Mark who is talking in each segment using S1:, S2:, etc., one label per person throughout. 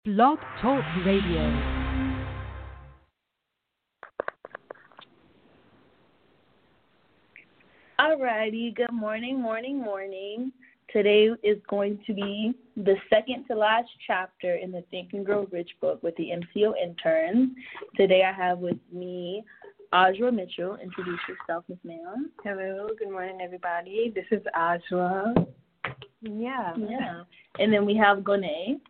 S1: Blog Talk Radio.
S2: Alrighty, good morning. Today is going to be the second to last chapter in the Think and Grow Rich book with the MCO interns. Today I have with me Ajra Mitchell. Introduce yourself, Ms. Ma'am.
S3: Hello, good morning, everybody. This is Ajra. Yeah.
S2: And then we have Gone.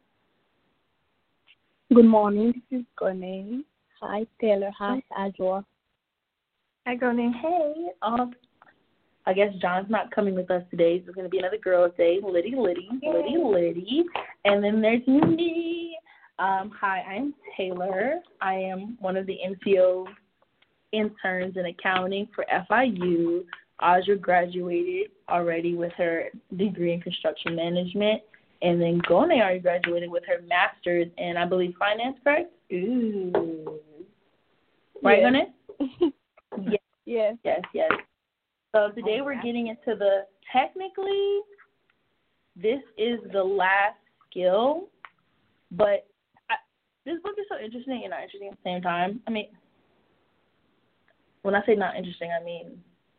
S4: Good morning, this is Gone. Hi, Taylor. Hi, Ajwa.
S3: Hi, Goni.
S2: Hey. I guess John's not coming with us today, so it's going to be another girl's day. Liddy. And then there's me. Hi, I'm Taylor. I am one of the NCO interns in accounting for FIU. Aja graduated already with her degree in construction management. And then Gone already graduated with her master's in, I believe, finance, correct? Ooh. Right, Gone?
S4: Yes.
S2: Yes. So today we're getting into technically, this is the last skill, but this book is so interesting and not interesting at the same time. I mean, when I say not interesting, I mean,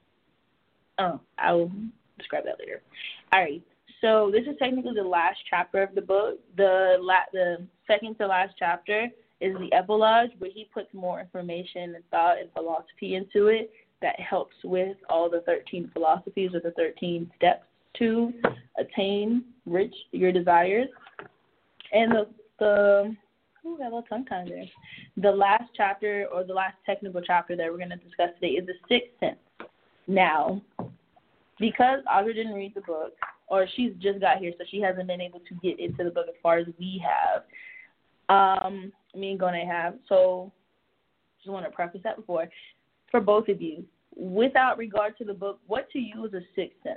S2: I will describe that later. All right. So this is technically the last chapter of the book. The second to last chapter is the epilogue, where he puts more information and thought and philosophy into it that helps with all the 13 philosophies or the 13 steps to attain your desires. And got a little tongue-tied there. The last chapter, or the last technical chapter that we're going to discuss today, is the sixth sense. Now, because Audrey didn't read the book, or she's just got here, so she hasn't been able to get into the book as far as we have. Me and Gone have. So just want to preface that before. For both of you, without regard to the book, what to you is a sixth sense?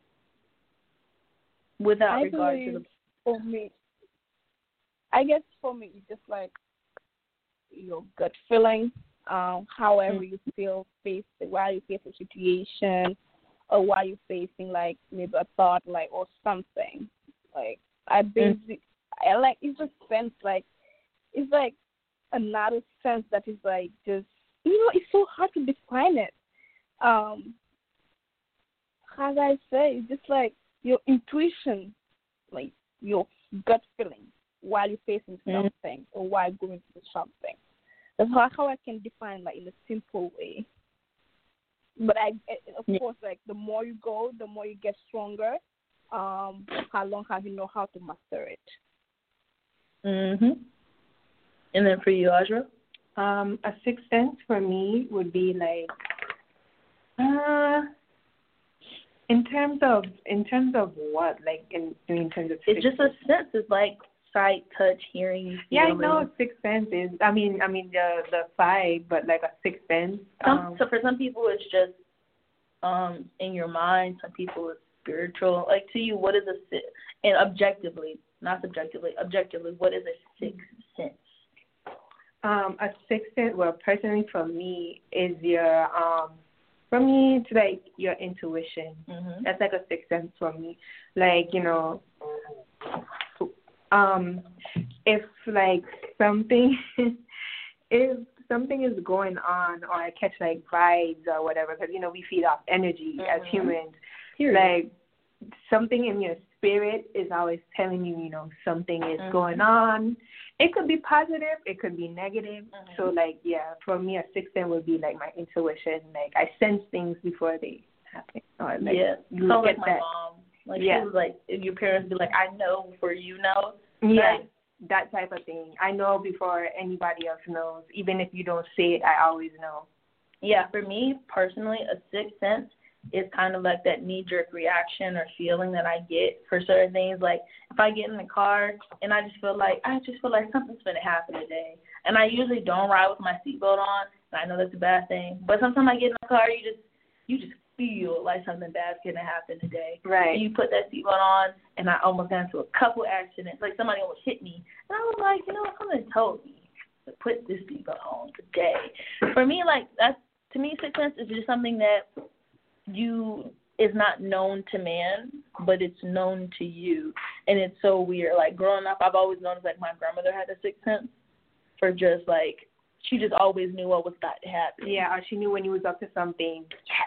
S2: Without regard to the book.
S4: For me, I guess for me, it's just like your gut feeling, however you feel while you face a situation, or while you're facing like maybe a thought, like, or something. Like I like, it's just sense, like it's like another sense that is like just, it's so hard to define it. As I say, it's just like your intuition, like your gut feeling while you're facing something or while going through something. That's how I can define, like, in a simple way. But of course, like, the more you go, the more you get stronger. How long have you know how to master it?
S2: Mhm. And then for you, Ajra?
S3: A sixth sense for me would be like, in terms of what, like in terms of.
S2: It's just a sense. It's like sight, touch, hearing.
S3: Yeah, I know sixth sense is. I mean the five, but like a sixth sense.
S2: So for some people, it's just in your mind. Some people it's spiritual. Like, to you, what is and objectively, not subjectively, objectively, what is a sixth sense?
S3: A sixth sense, well, personally for me, is your for me, it's like your intuition.
S2: Mm-hmm.
S3: That's like a sixth sense for me. Like, if like something if something is going on, or I catch like vibes or whatever, because we feed off energy as humans. Like something in your spirit is always telling you, something is going on. It could be positive, it could be negative. So like, yeah, for me, a sixth sense would be like my intuition. Like I sense things before they happen. Or like,
S2: you so like my mom. Like, she was like, your parents be like, I know before you know.
S3: Yeah, that type of thing. I know before anybody else knows. Even if you don't say it, I always know.
S2: Yeah, for me personally, a sixth sense is kind of like that knee-jerk reaction or feeling that I get for certain things. Like if I get in the car and I just feel like something's going to happen today, and I usually don't ride with my seatbelt on, and I know that's a bad thing. But sometimes I get in the car, you just feel like something bad's going to happen today.
S3: Right.
S2: And you put that seatbelt on, and I almost got into a couple accidents. Like somebody almost hit me, and I was like, something told me to put this seatbelt on today. For me, like to me, sixth sense is just something that is not known to man, but it's known to you. And it's so weird. Like, growing up, I've always noticed, like, my grandmother had a sixth sense for just, like, she just always knew what was about to happen.
S3: Yeah, or she knew when you was up to something.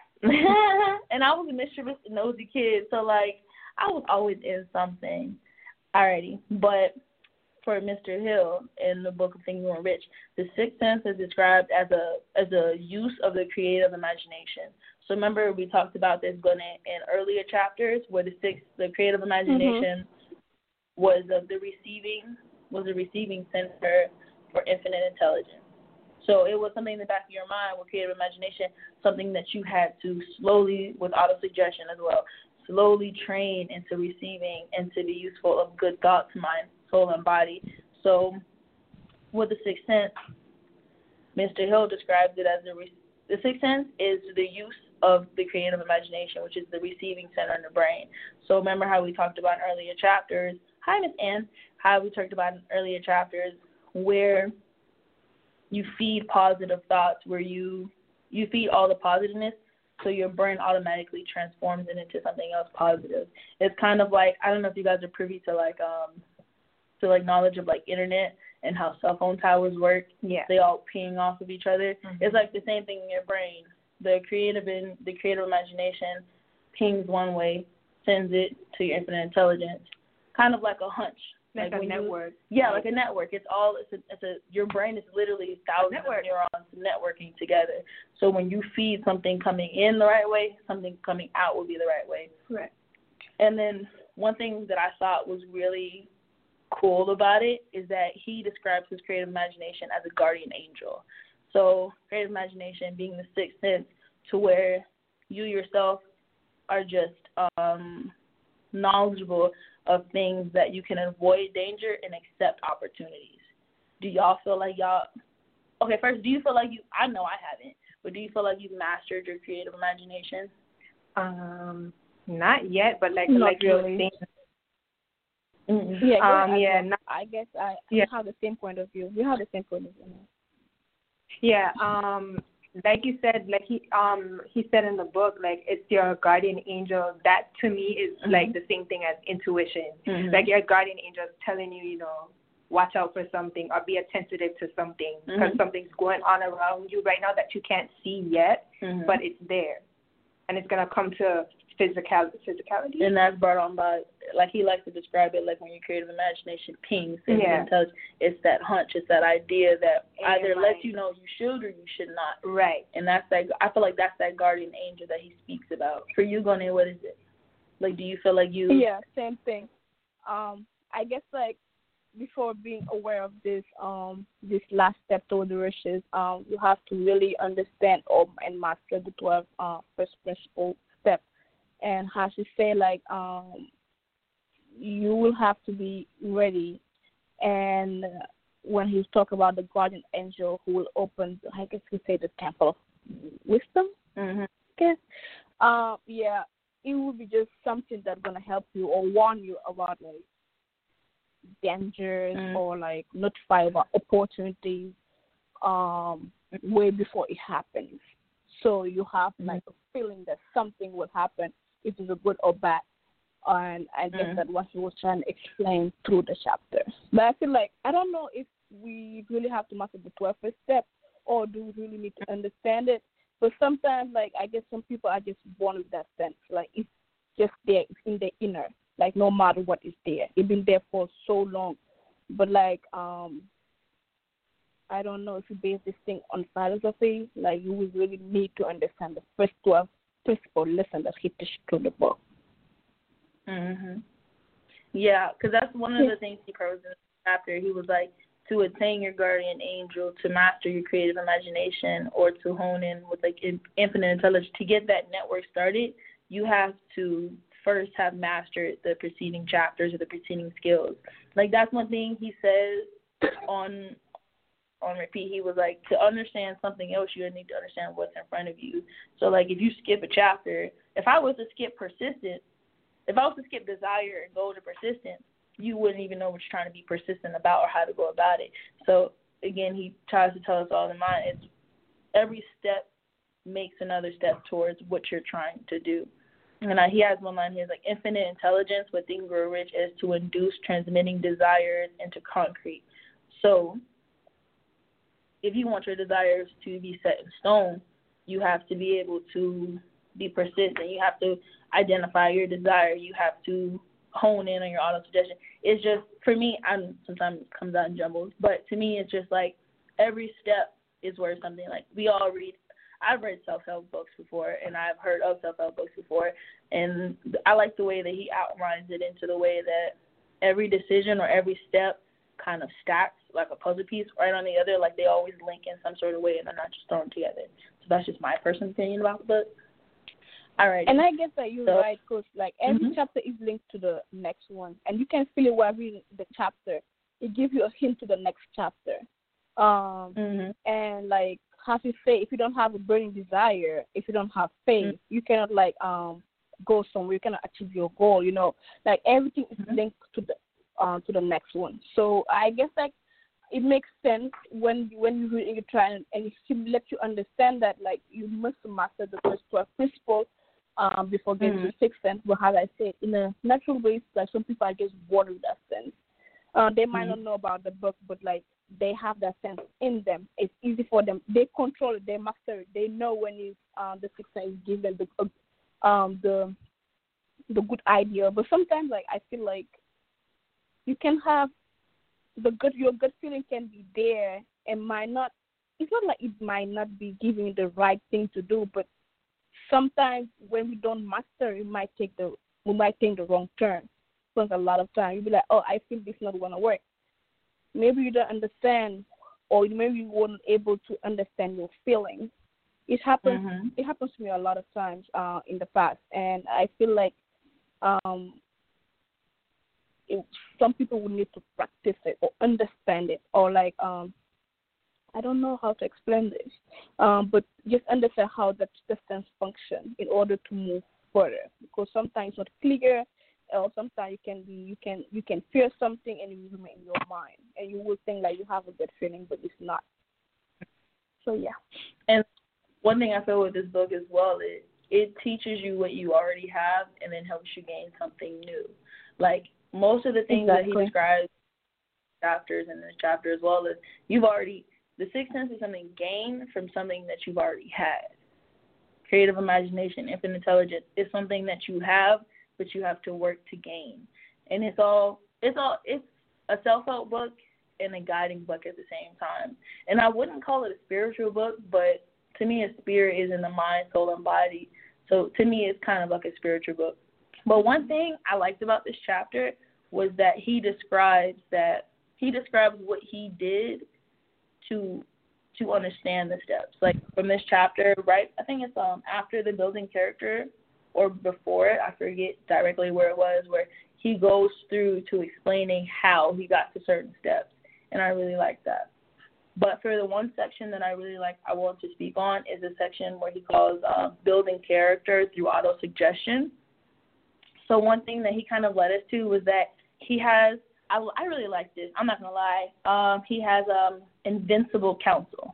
S2: And I was a mischievous, nosy kid, so, like, I was always in something. Alrighty. But for Mr. Hill in the book of Think and Grow Rich, the sixth sense is described as a use of the creative imagination. So remember we talked about this going in earlier chapters where the creative imagination was the receiving center for infinite intelligence. So it was something in the back of your mind with creative imagination, something that you had to slowly, with auto-suggestion as well, slowly train into receiving and to be useful of good thoughts, mind, soul, and body. So with the sixth sense, Mr. Hill describes it as the sixth sense is the use of the creative imagination, which is the receiving center in the brain. So remember how we talked about in earlier chapters, hi, Miss Ann, how we talked about in earlier chapters where you feed positive thoughts, where you feed all the positiveness, so your brain automatically transforms it into something else positive. It's kind of like, I don't know if you guys are privy to knowledge of like internet and how cell phone towers work.
S3: Yeah.
S2: They all ping off of each other. It's like the same thing in your brain. The creative imagination pings one way, sends it to your infinite intelligence, kind of like a hunch.
S3: Like a network.
S2: Like a network. Your brain is literally thousands of neurons networking together. So when you feed something coming in the right way, something coming out will be the right way.
S3: Right.
S2: And then one thing that I thought was really cool about it is that he describes his creative imagination as a guardian angel. So creative imagination being the sixth sense to where you yourself are just knowledgeable of things that you can avoid danger and accept opportunities. Do y'all feel like okay, first, do you feel like I know I haven't, but do you feel like you've mastered your creative imagination?
S3: Not yet, but like
S4: really.
S3: Yeah,
S4: I guess I have the same point of view. We have the same point of view.
S3: Yeah, like you said, like he said in the book, like it's your guardian angel. That to me is like the same thing as intuition. Like your guardian angel is telling you, watch out for something or be attentive to something because something's going on around you right now that you can't see yet, but it's there, and it's gonna come to physicality.
S2: And that's brought on by, like he likes to describe it, like when your creative imagination pings and intelligence, it's that hunch, it's that idea that either lets you know you should or you should not.
S3: Right.
S2: And that's that. I feel like that's that guardian angel that he speaks about. For you, Gone, what is it? Like, do you feel like you?
S4: Yeah, same thing. I guess like before being aware of this last step toward the riches, you have to really understand and master the 12 first principle steps. And as you say, like, you will have to be ready. And when he's talking about the guardian angel who will open, I guess you say the temple of wisdom. Okay. It will be just something that's gonna help you or warn you about like dangers or like notify about opportunities way before it happens. So you have like a feeling that something will happen, if it's a good or bad. And I guess that's what he was trying to explain through the chapter. But I feel like, I don't know if we really have to master the 12th step or do we really need to understand it. But sometimes, like, I guess some people are just born with that sense. Like, it's just there, it's in their inner. Like, no matter what is there. It's been there for so long. But, like, I don't know if you base this thing on philosophy, like, you will really need to understand the first 12 principle lesson that he teaches through the book.
S2: Yeah, because that's one of the things he proposed in the chapter. He was like, to attain your guardian angel, to master your creative imagination, or to hone in with like infinite intelligence, to get that network started, you have to first have mastered the preceding chapters or the preceding skills. Like, that's one thing he says on repeat. He was like, to understand something else, you need to understand what's in front of you. So, like, if you skip a chapter, if I was to skip desire and go to persistence, you wouldn't even know what you're trying to be persistent about or how to go about it. So, again, he tries to tell us all in mind, it's every step makes another step towards what you're trying to do. And he has one line here, like, infinite intelligence, what things grow rich is to induce transmitting desires into concrete. So if you want your desires to be set in stone, you have to be able to be persistent. You have to identify your desire. You have to hone in on your auto-suggestion. It's just, for me, sometimes it comes out in jumbles, but to me it's just like every step is worth something. Like, I've read self-help books before, and I've heard of self-help books before, and I like the way that he outlines it into the way that every decision or every step kind of stacks like a puzzle piece right on the other, like they always link in some sort of way and they're not just thrown together. So that's just my personal opinion about the book. All right.
S4: And I guess that you're right, because like every chapter is linked to the next one, and you can feel it while reading the chapter. It gives you a hint to the next chapter. And like, how to say, if you don't have a burning desire, if you don't have faith, you cannot like go somewhere. You cannot achieve your goal. You know, like everything is linked to the next one. So I guess like it makes sense when you read and you try and it let you understand that like you must master the first 12 principles before getting to the sixth sense. But how I say it, in a natural way, like some people I guess born with that sense. They might not know about the book, but like they have that sense in them. It's easy for them. They control it. They master it. They know when the sixth sense is given the good idea. But sometimes like I feel like you can have your gut feeling can be there and might not. It's not like it might not be giving you the right thing to do, but sometimes when we don't master, we might take the wrong turn. Because a lot of times you'll be like, oh, I feel this is not going to work. Maybe you don't understand, or maybe you weren't able to understand your feelings. It happens. It happens to me a lot of times in the past, and I feel like some people would need to practice it or understand it, or like I don't know how to explain this, but just understand how the sense function in order to move further. Because sometimes it's not clear, or sometimes you can fear something and it will remain in your mind, and you will think like you have a good feeling, but it's not. So yeah.
S2: And one thing I feel with this book as well is it teaches you what you already have and then helps you gain something new. Like most of the things that he describes chapters in this chapter as well as the sixth sense is something gained from something that you've already had. Creative imagination, infinite intelligence is something that you have, but you have to work to gain. And it's a self-help book and a guiding book at the same time. And I wouldn't call it a spiritual book, but to me a spirit is in the mind, soul, and body. So to me it's kind of like a spiritual book. But one thing I liked about this chapter was that he describes what he did to understand the steps. Like from this chapter, right? I think it's after the building character or before it, I forget directly where it was, where he goes through to explaining how he got to certain steps. And I really like that. But for the one section that I really like, I want to speak on is a section where he calls building character through auto-suggestion. So one thing that he kind of led us to was that he has, I really like this, I'm not going to lie, he has invincible counsel.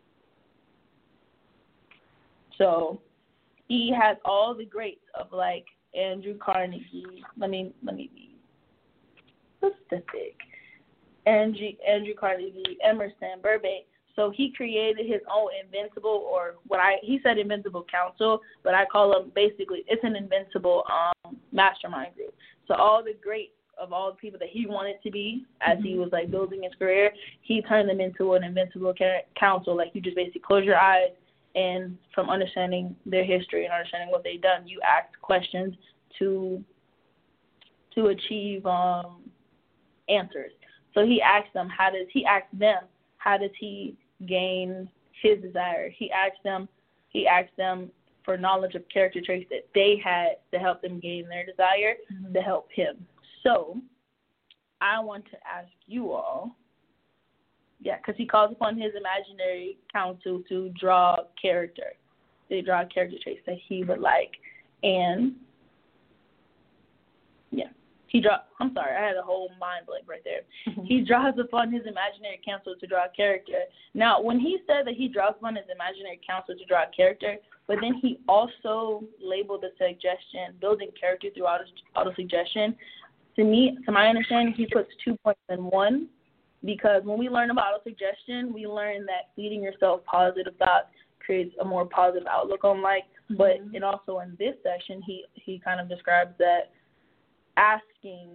S2: So he has all the greats of like Andrew Carnegie. Let me be specific. Andrew Carnegie, Emerson, Burbank. So he created his own invincible, or he said invincible council, but I call them basically, it's an invincible mastermind group. So all the greats of all the people that he wanted to be as he was like building his career, he turned them into an invincible council. Like you just basically close your eyes, and from understanding their history and understanding what they've done, you ask questions to achieve answers. So he asked them, how does he gain his desire? He asked them for knowledge of character traits that they had to help them gain their desire, to help him. So I want to ask you all, because he calls upon his imaginary counsel to draw character. They draw character traits that he would like. And, I'm sorry, I had a whole mind blank right there. He draws upon his imaginary counsel to draw a character. Now, when he said that he draws upon his imaginary counsel to draw a character, but then he also labeled the suggestion building character through auto-suggestion, to me, to my understanding, he puts 2 points in one, because when we learn about auto-suggestion, we learn that feeding yourself positive thoughts creates a more positive outlook on life. But and also in this section, he kind of describes that asking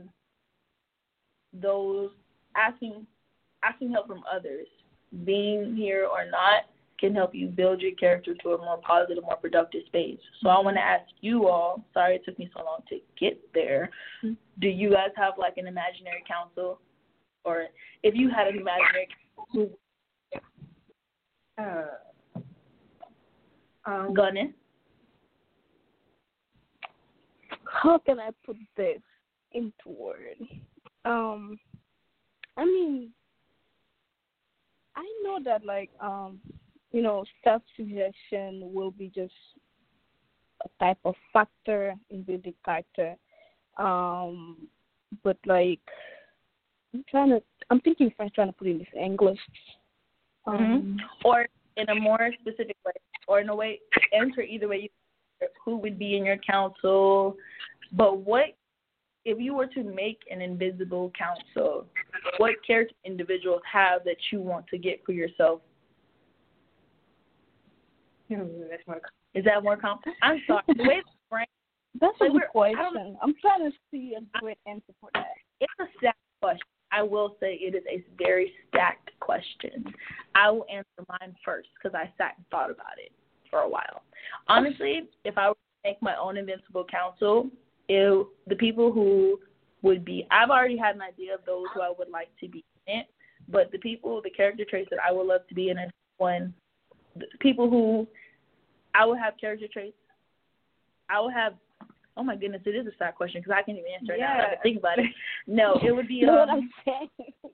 S2: help from others, being here or not, can help you build your character to a more positive, more productive space. So I want to ask you all, sorry it took me so long to get there, do you guys have like an imaginary counsel? Or if you had an imaginary counsel, Gunnin?
S4: How can I put this into words? I mean, I know that like self-suggestion will be just a type of factor in building character. But like I'm thinking if I'm trying to put it in this English.
S2: Or in a more specific way, or in a way, answer either way. Who would be in your council? But what if you were to make an invisible council? What character individuals have that you want to get for yourself? Is that more complex? I'm sorry. The way
S4: that's a good question. I'm trying to see a great answer for that.
S2: It's a stacked question. I will say it is a very stacked question. I will answer mine first because I sat and thought about it for a while. Honestly, if I were to make my own invincible council, the people who would be, I've already had an idea of those who I would like to be in it, but the character traits that I would love to be in is the people who I would have character traits. I would have, oh my goodness, it is a sad question because I can't even answer it now. I have to think about it. No, it would be,
S4: what I'm saying.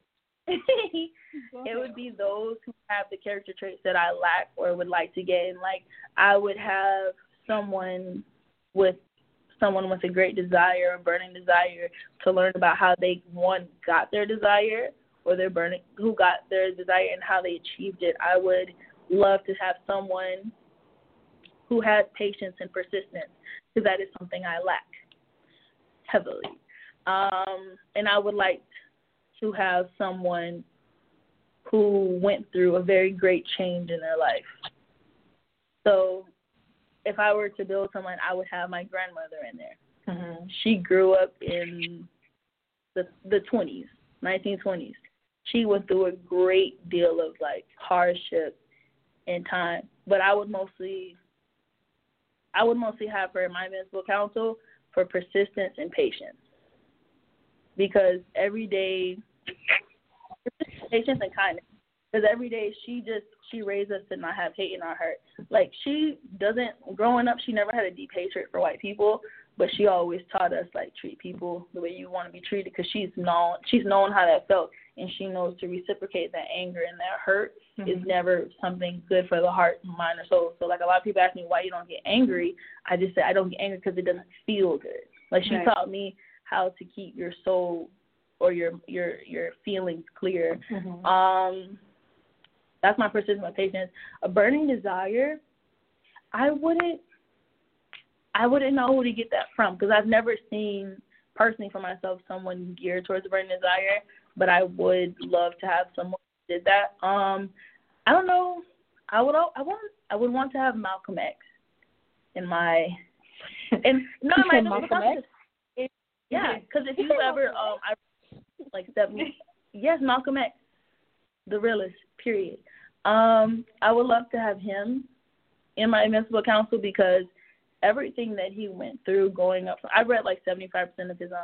S2: It would be those who have the character traits that I lack or would like to gain. Like, I would have someone with a great desire, a burning desire to learn about how they, got their desire, or who got their desire and how they achieved it. I would love to have someone who has patience and persistence, because that is something I lack heavily. And I would like to have someone who went through a very great change in their life. So if I were to build someone, I would have my grandmother in there. Mm-hmm. She grew up in the 20s, 1920s. She went through a great deal of, like, hardship and time. But I would mostly have her in my invincible counsel for persistence and patience. Because every day, patience and kindness. Because every day she raised us to not have hate in our heart. Like, growing up, she never had a deep hatred for white people, but she always taught us, like, treat people the way you want to be treated, because she's known how that felt, and she knows to reciprocate that anger and that hurt is never something good for the heart, mind, or soul. So, like, a lot of people ask me why you don't get angry. I just say I don't get angry because it doesn't feel good. Like, she taught me how to keep your soul or your feelings clear. That's my persistence, my patience. A burning desire, I wouldn't know who to get that from, because I've never seen personally for myself someone geared towards a burning desire, but I would love to have someone who did that. I don't know. I would want to have Malcolm X in my
S4: Malcolm X.
S2: Yeah, because if you ever yes, Malcolm X, the realist, period. I would love to have him in my invincible counsel, because everything that he went through growing up, I read like 75% of his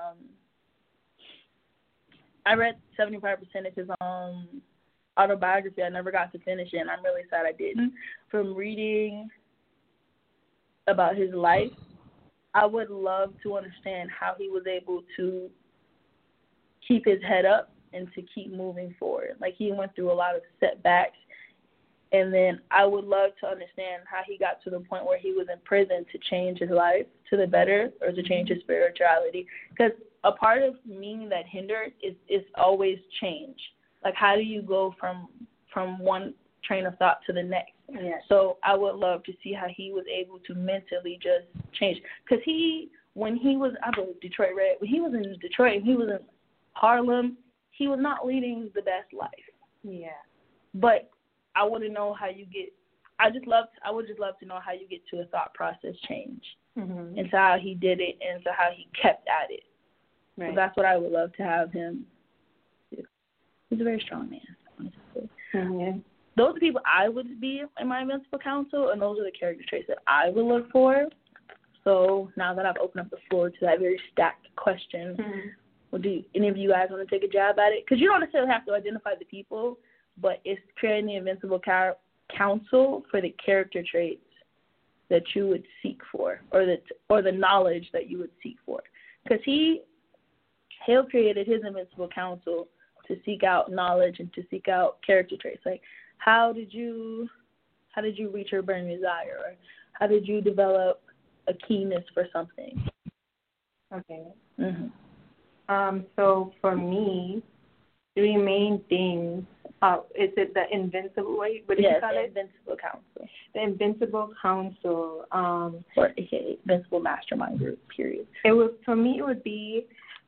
S2: autobiography. I never got to finish it, and I'm really sad I didn't. From reading about his life, I would love to understand how he was able to keep his head up and to keep moving forward. Like, he went through a lot of setbacks, and then I would love to understand how he got to the point where he was in prison to change his life to the better, or to change his spirituality. Because a part of meaning that hindered is always change. Like, how do you go from one train of thought to the next?
S3: Yeah.
S2: So I would love to see how he was able to mentally just change. Because when he was, I believe, Detroit Red, when he was in Detroit, he was in Harlem, he was not leading the best life.
S3: Yeah.
S2: But I want to know how you get, I would just love to know how you get to a thought process change.
S3: Mm-hmm.
S2: And to how he did it, and to how he kept at it.
S3: Right.
S2: So that's what I would love to have him do. He's a very strong man, honestly.
S3: Mm-hmm.
S2: Those are the people I would be in my Invincible Council, and those are the character traits that I would look for. So now that I've opened up the floor to that very stacked question, well, do any of you guys want to take a jab at it? Because you don't necessarily have to identify the people, but it's creating the Invincible Council for the character traits that you would seek for, or the knowledge that you would seek for. Because Hale created his Invincible Council to seek out knowledge and to seek out character traits. Like, how did you reach your burning desire? Or how did you develop a keenness for something?
S3: Okay.
S2: Mm-hmm.
S3: So for me, 3 main things. Is it the Invincible? What did you call it?
S2: Invincible Council.
S3: The Invincible Council.
S2: Or AKA Invincible Mastermind Group. Period.
S3: It would be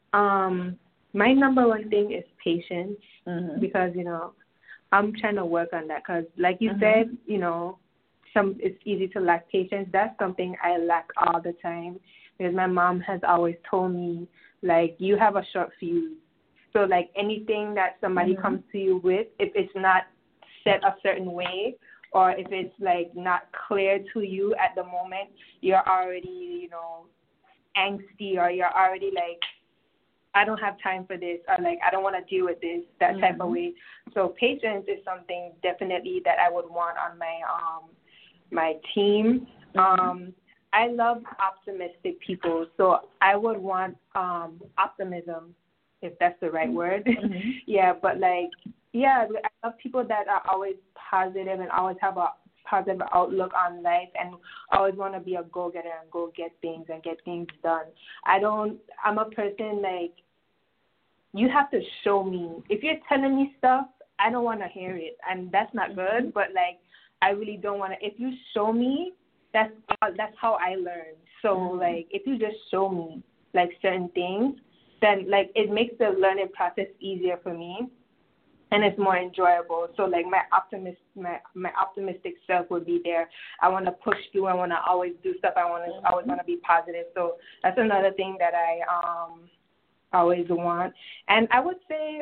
S3: my number one thing is patience, because I'm trying to work on that. Because like you said, it's easy to lack patience. That's something I lack all the time, because my mom has always told me, like, you have a short fuse. So, like, anything that somebody comes to you with, if it's not set a certain way, or if it's, like, not clear to you at the moment, you're already, angsty, or you're already, like, I don't have time for this, or, like, I don't want to deal with this, that type of way. So patience is something definitely that I would want on my team. I love optimistic people, so I would want optimism, if that's the right word. Yeah, but I love people that are always positive and always have a positive outlook on life and always want to be a go-getter and go get things and get things done. I'm a person, like, you have to show me. If you're telling me stuff, I don't want to hear it, and that's not good, but, like, I really don't want to. If you show me, that's how I learn. So, like, if you just show me, like, certain things, then, like, it makes the learning process easier for me, and it's more enjoyable. So, like, my optimistic self would be there. I want to push through. I want to always do stuff. I always want to be positive. So that's another thing that I always want. And I would say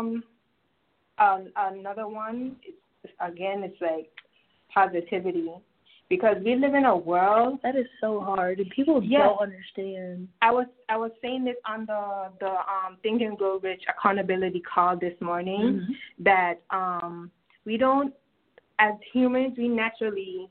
S3: another one, it's like positivity. Because we live in a world
S2: that is so hard, and people don't understand.
S3: I was saying this on the Think and Grow Rich accountability call this morning, that we don't, as humans, we naturally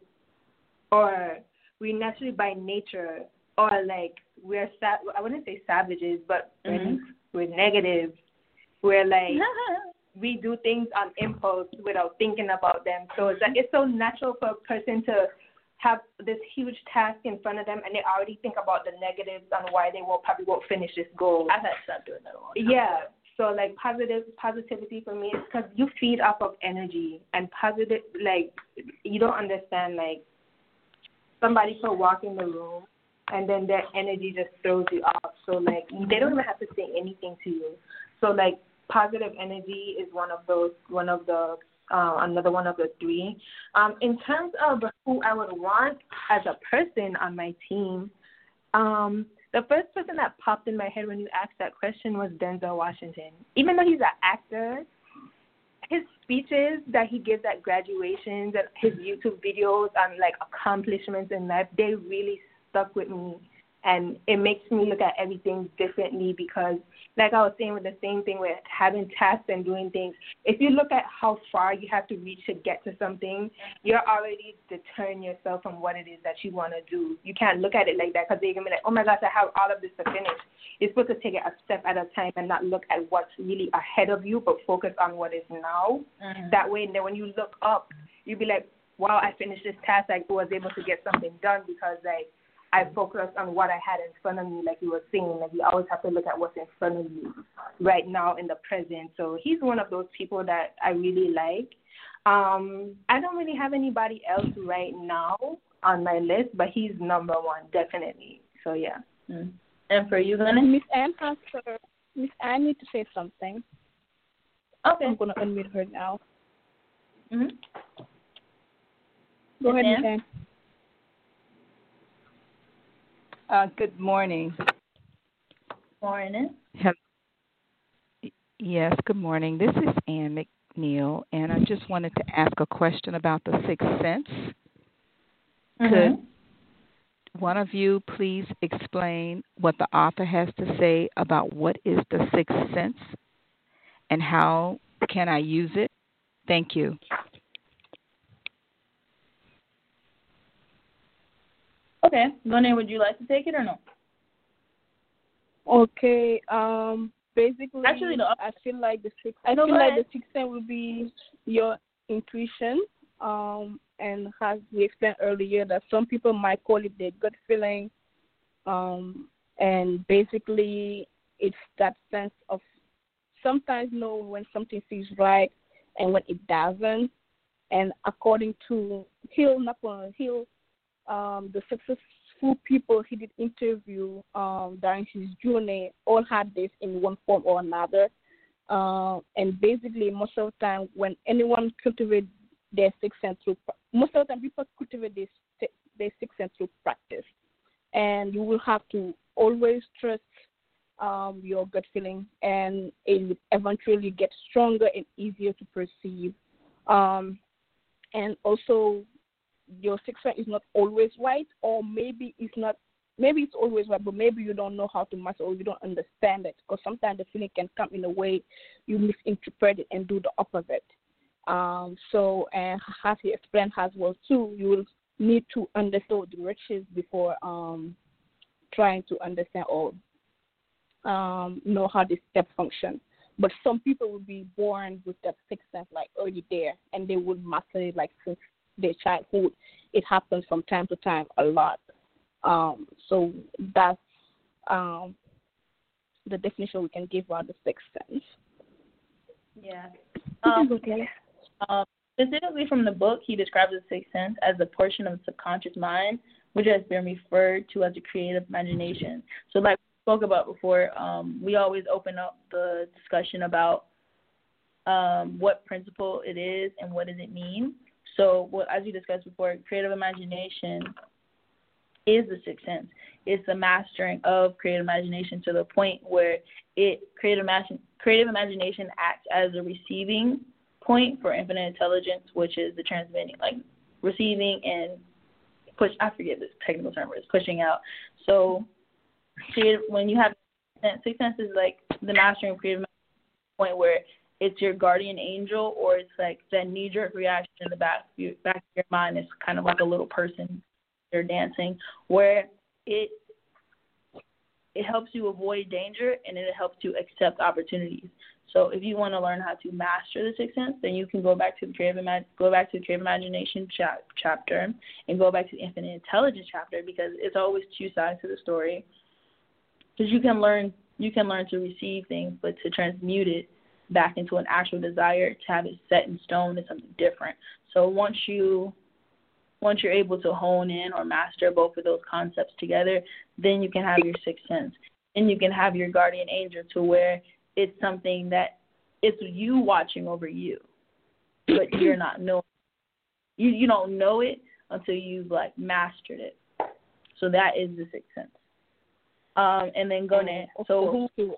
S3: by nature, or like I wouldn't say savages, but we're negative. We're like we do things on impulse without thinking about them. So it's so natural for a person to have this huge task in front of them, and they already think about the negatives on why they probably won't finish this goal.
S2: I've had to stop doing that a long time.
S3: Yeah. So, like, positivity for me is because you feed off of energy, and positive, like, you don't understand, like, somebody could walk in the room, and then their energy just throws you off. So, like, they don't even have to say anything to you. So, like, positive energy is another one of the 3. In terms of who I would want as a person on my team, the first person that popped in my head when you asked that question was Denzel Washington. Even though he's an actor, his speeches that he gives at graduations and his YouTube videos on, like, accomplishments in life, they really stuck with me. And it makes me look at everything differently because, like I was saying with the same thing with having tasks and doing things, if you look at how far you have to reach to get to something, you're already deterring yourself from what it is that you want to do. You can't look at it like that because they're going to be like, oh, my gosh, I have all of this to finish. You're supposed to take it a step at a time and not look at what's really ahead of you, but focus on what is now. That way, and then when you look up, you'll be like, wow, I finished this task. I was able to get something done because, like, I focused on what I had in front of me, like you were saying. Like, you always have to look at what's in front of you right now in the present. So he's one of those people that I really like. I don't really have anybody else right now on my list, but he's number one, definitely. So, yeah.
S2: Mm. And for you, Glenna?
S4: Miss Anne need to say something.
S2: Okay.
S4: I'm going to unmute her now.
S2: Mm-hmm.
S4: Go ahead, Miss Anne.
S5: Good morning.
S2: Morning.
S5: Yes, good morning. This is Ann McNeil, and I just wanted to ask a question about the Sixth Sense. Could one of you please explain what the author has to say about what is the Sixth Sense and how can I use it? Thank you.
S2: Okay. Glenna, would you like to take it or no?
S4: Okay. Basically,
S2: Actually, no.
S4: I feel like the Sixth Sense will be your intuition. And as we explained earlier, that some people might call it their gut feeling. And basically, it's that sense of sometimes know when something feels right and when it doesn't. And according to Hill, the successful people he did interview during his journey all had this in one form or another. And basically, most of the time, when anyone cultivates their Sixth Sense most of the time people cultivate their Sixth Sense through practice. And you will have to always trust your gut feeling, and it will eventually get stronger and easier to perceive. And also, your Sixth Sense is not always right, or maybe it's always right, but maybe you don't know how to master or you don't understand it, because sometimes the feeling can come in a way you misinterpret it and do the opposite. And as he explained as well too, you will need to understand the riches before trying to understand or know how this step function. But some people will be born with that Sixth Sense like already there, and they will master it like since their childhood. It happens from time to time a lot. So that's the definition we can give about the Sixth Sense.
S2: Yeah.
S4: Okay.
S2: Specifically from the book, he describes the Sixth Sense as a portion of the subconscious mind, which has been referred to as a creative imagination. So like we spoke about before, we always open up the discussion about what principle it is and what does it mean. So as we discussed before, creative imagination is the Sixth Sense. It's the mastering of creative imagination to the point where creative imagination acts as a receiving point for infinite intelligence, which is the transmitting, like receiving and push. I forget this technical term, but it's pushing out. So when you have Sixth Sense is like the mastering of creative imagination point where it's your guardian angel, or it's like that knee-jerk reaction in the back of your mind. It's kind of like a little person you're dancing, where it helps you avoid danger and it helps you accept opportunities. So if you want to learn how to master the Sixth Sense, then you can go back to the creative imagination chapter and go back to the infinite intelligence chapter, because it's always two sides to the story. Because you can learn to receive things, but to transmute it back into an actual desire, to have it set in stone, is something different. So once you're able to hone in or master both of those concepts together, then you can have your Sixth Sense. And you can have your guardian angel, to where it's something that it's you watching over you, but you're not knowing. You don't know it until you've like mastered it. So that is the Sixth Sense. And then go ahead. So who?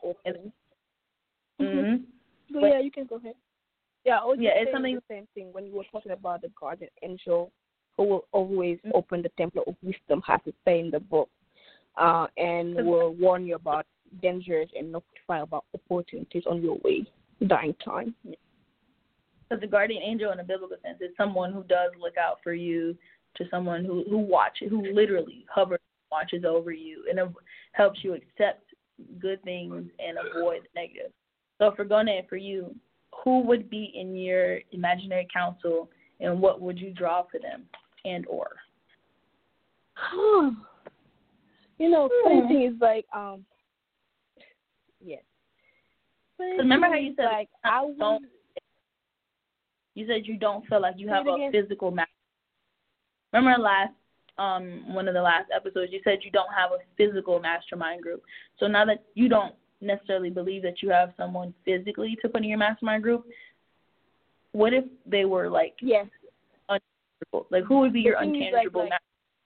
S4: Yeah, you can go ahead. Yeah,
S2: it's something
S4: the same thing when you were talking about the guardian angel, who will always open the temple of wisdom, as it say in the book, and will warn you about dangers and notify about opportunities on your way during time.
S2: Because the guardian angel, in a biblical sense, is someone who does look out for you, to someone who watches, who literally hovers, watches over you, and helps you accept good things and avoid the negative. So for Gona and for you, who would be in your imaginary council, and what would you draw for them and or?
S4: funny thing is like yes.
S2: Remember how you said
S4: like
S2: you said you don't feel like you have a physical master. Remember one of the last episodes, you said you don't have a physical mastermind group. So now that you don't necessarily believe that you have someone physically to put in your mastermind group, what if they were like untangible? Like who would be your untangible mastermind?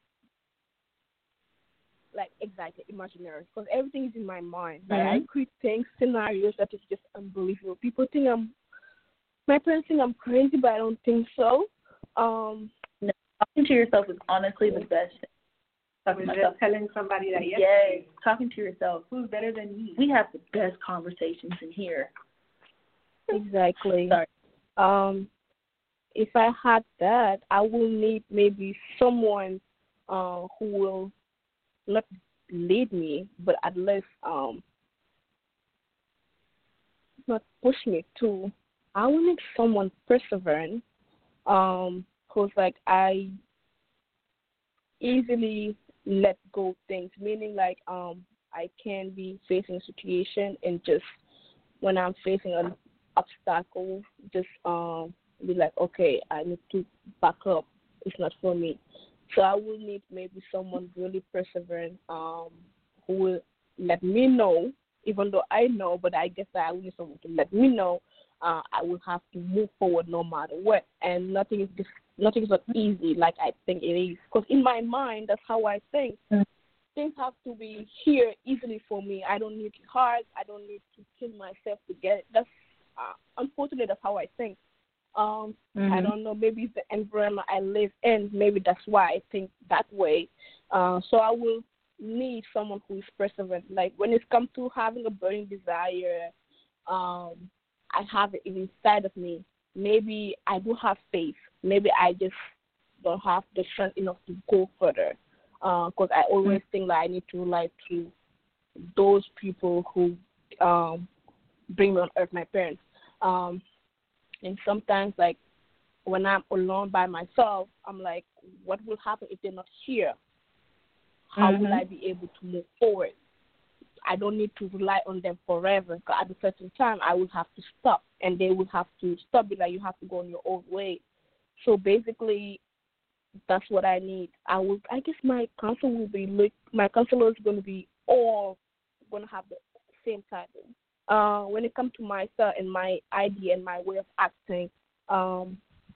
S4: Like exactly imaginary, because everything is in my mind. Like I create things, scenarios that is just unbelievable. People think my parents think I'm crazy, but I don't think so.
S2: No, talking to yourself is honestly the best thing.
S3: Telling somebody that
S2: yes, talking to yourself.
S3: Who's better than me?
S2: We have the best conversations in here.
S4: Exactly.
S2: Sorry.
S4: If I had that, I will need maybe someone who will not lead me, but at least not push me to. I will need someone persevering, who's like I easily let go things, meaning like I can be facing a situation and just when I'm facing an obstacle, just be like, okay, I need to back up. It's not for me. So I will need maybe someone really perseverant who will let me know, even though I know, but I guess that I will need someone to let me know I will have to move forward no matter what. And nothing is not easy like I think it is. Because in my mind, that's how I think. Things have to be here easily for me. I don't need it hard. I don't need to kill myself to get it. That's unfortunately, that's how I think. I don't know, maybe it's the environment I live in. Maybe that's why I think that way. So I will need someone who is perseverant. Like when it comes to having a burning desire, I have it inside of me. Maybe I do have faith. Maybe I just don't have the strength enough to go further. Because I always think that I need to rely to those people who bring me on earth, my parents. And sometimes, like, when I'm alone by myself, I'm like, what will happen if they're not here? How will I be able to move forward? I don't need to rely on them forever. Because at a certain time, I will have to stop, and they will have to stop. Be like, you have to go on your own way. So basically, that's what I need. I guess my counselor will be my counselor is going to be all going to have the same title. When it comes to myself and my idea and my way of acting, I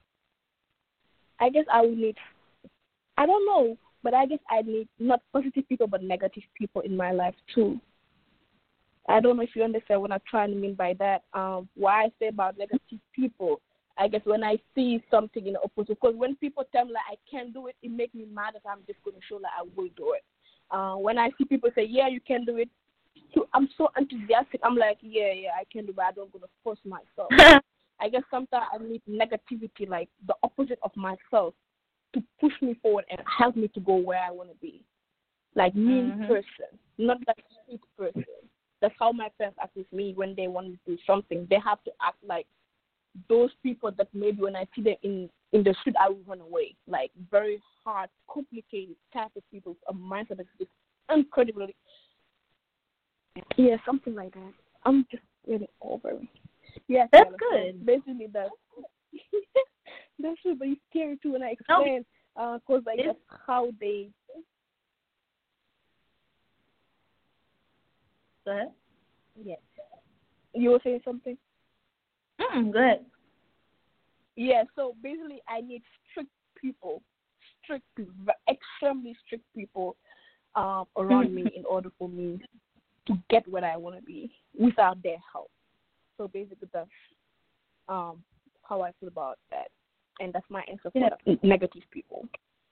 S4: guess I will need, I don't know, but I guess I need not positive people but negative people in my life too. I don't know if you understand what I'm trying to mean by that. Why I say about negative people, I guess when I see something in the opposite, because when people tell me like I can't do it, it makes me mad that I'm just going to show like I will do it. When I see people say, yeah, you can do it, so I'm so enthusiastic. I'm like, yeah, I can do it, but I don't going to force myself. I guess sometimes I need negativity, like the opposite of myself, to push me forward and help me to go where I want to be. Like mean person, not like sweet person. That's how my parents act with me when they want to do something. They have to act like those people that maybe when I see them in the street, I will run away. Like very hard, complicated type of people, a mindset that's just incredibly. Yeah, something like that. I'm just getting over it. Yeah,
S2: that's good.
S4: So basically, that's but it's scary too when I explain, because like that's how they.
S2: Go ahead.
S4: Yes. You were saying something?
S2: Go ahead.
S4: Yeah, so basically, I need strict people, extremely strict people around me in order for me to get where I want to be without their help. So basically, that's how I feel about that. And that's my answer for negative people.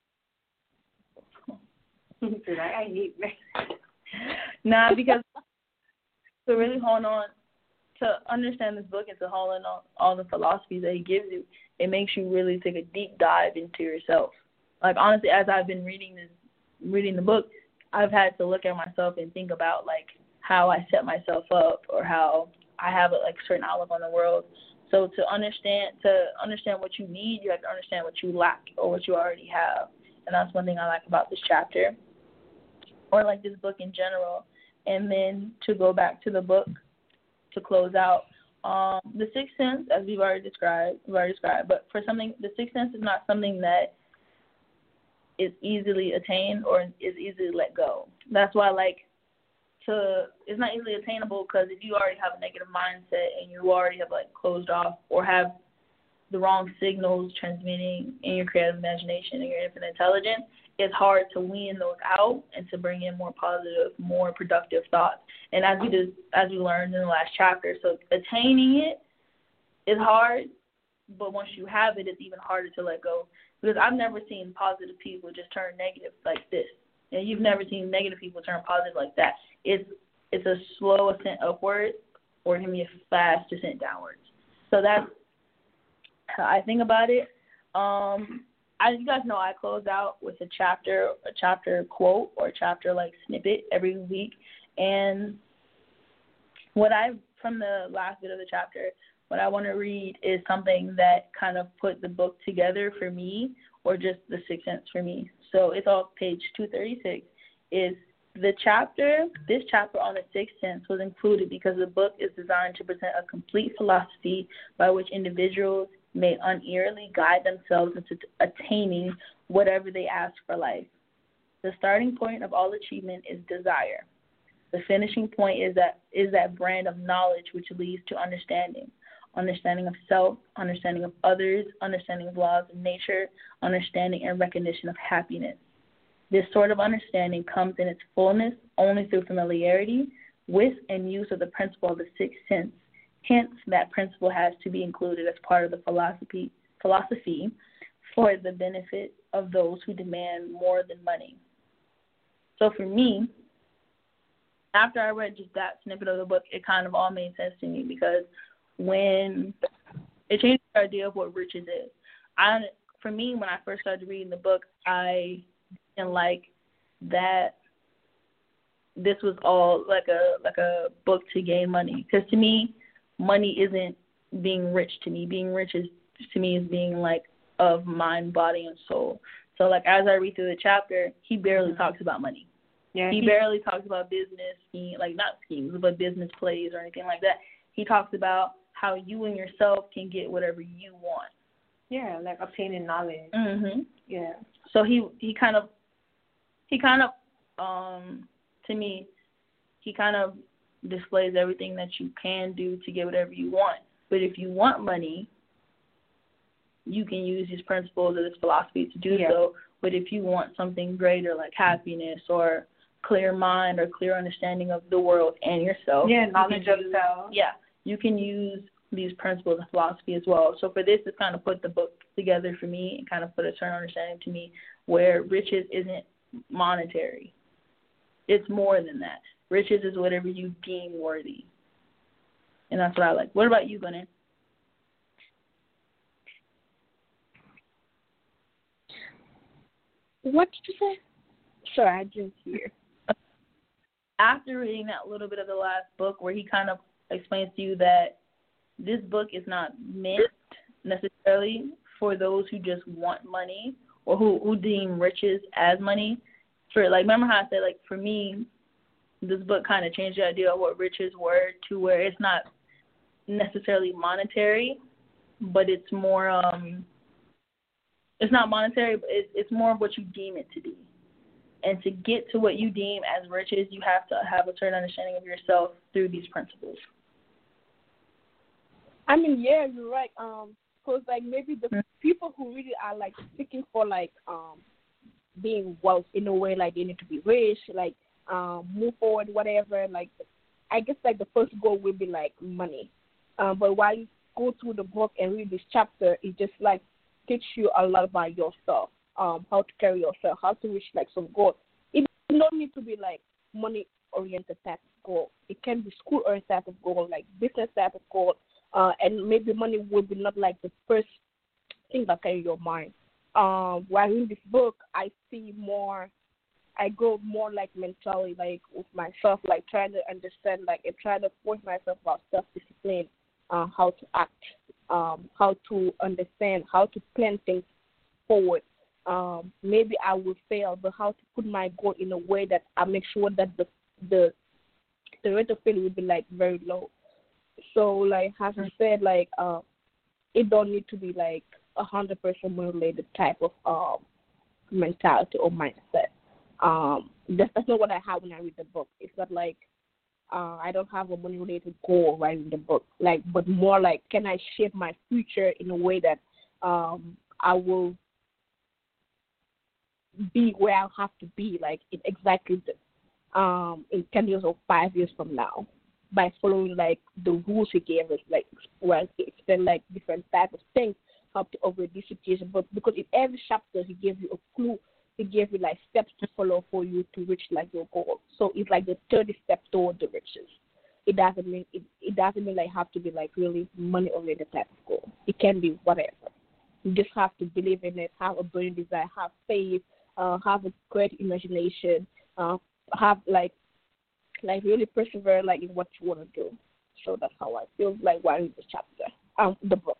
S3: I hate that.
S2: Nah, because to really hold on, to understand this book and to hold on all the philosophies that he gives you, it makes you really take a deep dive into yourself. Like, honestly, as I've been reading the book, I've had to look at myself and think about, like, how I set myself up or how I have a certain outlook on the world. So to understand what you need, you have to understand what you lack or what you already have. And that's one thing I like about this chapter. or like this book in general. And then to go back to the book to close out, The Sixth Sense, as we've already described, but for something, The Sixth Sense is not something that is easily attained or is easily let go. That's why, it's not easily attainable, because if you already have a negative mindset and you already have closed off or have the wrong signals transmitting in your creative imagination and your infinite intelligence, it's hard to wean those out and to bring in more positive, more productive thoughts. And as we learned in the last chapter, so attaining it is hard, but once you have it, it's even harder to let go. Because I've never seen positive people just turn negative like this, and you've never seen negative people turn positive like that. It's a slow ascent upward, or it can be a fast descent downwards. So that's how I think about it. You guys know I close out with a chapter quote or a chapter snippet every week, and from the last bit of the chapter, what I want to read is something that kind of put the book together for me, or just The Sixth Sense for me. So it's on page 236. This chapter on The Sixth Sense was included because the book is designed to present a complete philosophy by which individuals may unerringly guide themselves into attaining whatever they ask for life. The starting point of all achievement is desire. The finishing point is that brand of knowledge which leads to understanding of self, understanding of others, understanding of laws of nature, understanding and recognition of happiness. This sort of understanding comes in its fullness only through familiarity with and use of the principle of the sixth sense. Hence, that principle has to be included as part of the philosophy for the benefit of those who demand more than money. So for me, after I read just that snippet of the book, it kind of all made sense to me, because when it changed the idea of what riches is. For me, when I first started reading the book, I didn't like that this was all like a book to gain money. Because to me, money isn't being rich to me. Being rich is being of mind, body, and soul. So as I read through the chapter, he barely talks about money. Yeah, he barely talks about business, not schemes, but business plays or anything like that. He talks about how you and yourself can get whatever you want.
S3: Yeah, obtaining knowledge.
S2: Mhm.
S3: Yeah.
S2: So he kind of to me, he kind of displays everything that you can do to get whatever you want. But if you want money, you can use these principles or this philosophy to do so. But if you want something greater, like happiness or clear mind or clear understanding of the world and yourself.
S3: Yeah, knowledge of self.
S2: Yeah, you can use these principles of philosophy as well. So for this, it's kind of put the book together for me and kind of put a certain understanding to me where riches isn't monetary. It's more than that. Riches is whatever you deem worthy. And that's what I like. What about you, Glennon?
S4: What did you say? Sorry, I didn't hear.
S2: After reading that little bit of the last book where he kind of explains to you that this book is not meant necessarily for those who just want money or who deem riches as money. Remember how I said, for me, this book kind of changed the idea of what riches were to where it's not necessarily monetary, but it's more, it's not monetary, but it's more of what you deem it to be. And to get to what you deem as riches, you have to have a certain understanding of yourself through these principles.
S4: I mean, yeah, you're right. Because maybe the people who really are seeking for being wealth in a way, they need to be rich, move forward, whatever. I guess the first goal will be money. But while you go through the book and read this chapter, it just teach you a lot about yourself, how to carry yourself, how to reach some goal. It don't need to be money oriented type of goal. It can be school oriented type of goal, business type of goal, and maybe money will be not the first thing that carry your mind. While reading this book, I grow more mentally, with myself, trying to understand, and trying to force myself about self-discipline, how to act, how to understand, how to plan things forward. maybe I will fail, but how to put my goal in a way that I make sure that the rate of failure will be like very low. So like as I said, like it don't need to be like 100% related type of mentality or mindset. That's not what I have when I read the book. It's not like I don't have a money related goal writing the book. Like, but more like, can I shape my future in a way that I will be where I have to be, like in exactly in 10 years or 5 years from now, by following like the rules he gave us, like where he explained like different types of things, how to avoid this situation. But because in every chapter he gave you a clue, he gave you like steps to follow for you to reach like your goal. So it's like the 30 steps toward the riches. It doesn't mean like have to be like really money oriented type of goal. It can be whatever. You just have to believe in it, have a burning desire, have faith, have a great imagination, have like really persevere like in what you want to do. So that's how I feel like while reading this chapter, the book.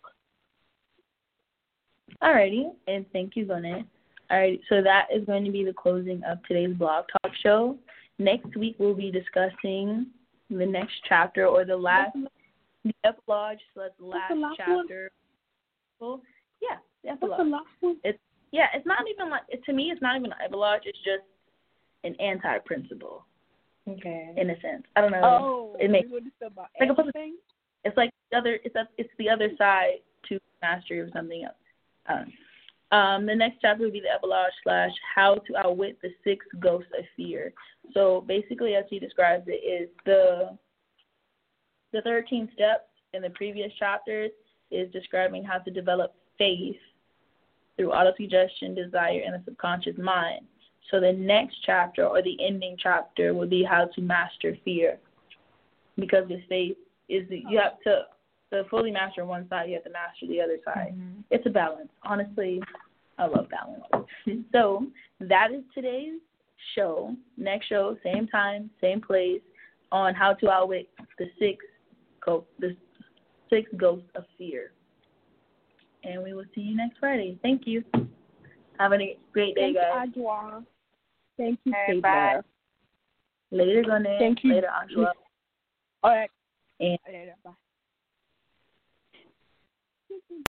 S2: Alrighty, and thank you, Lynette. Alright, so that is going to be the closing of today's blog talk show. Next week we'll be discussing the next chapter, or the epilogue, so that's the last chapter. Well, yeah, the epilogue.
S4: What's the last one?
S2: It's not even like, to me it's not even an epilogue, it's just an anti-principle. Okay. In a sense. I don't know.
S4: Oh,
S2: it makes
S4: about everything?
S2: It's like it's the other side to mastery of something else. I don't know. The next chapter will be the epilogue / how to outwit the 6 ghosts of fear. So basically, as he describes it, is the 13 steps in the previous chapters is describing how to develop faith through autosuggestion, desire, and the subconscious mind. So the next chapter, or the ending chapter, will be how to master fear. Because with faith, you have to fully master one side, you have to master the other side. Mm-hmm. It's a balance. Honestly, I love balance. So that is today's show. Next show, same time, same place, on how to outwit the 6 ghosts of fear. And we will see you next Friday. Thank you. Have a great day, guys.
S4: Thank you,
S2: Taylor. Bye. Later, Glenn.
S4: Thank you.
S2: Later, Angela.
S4: All right.
S2: And
S4: later. Bye.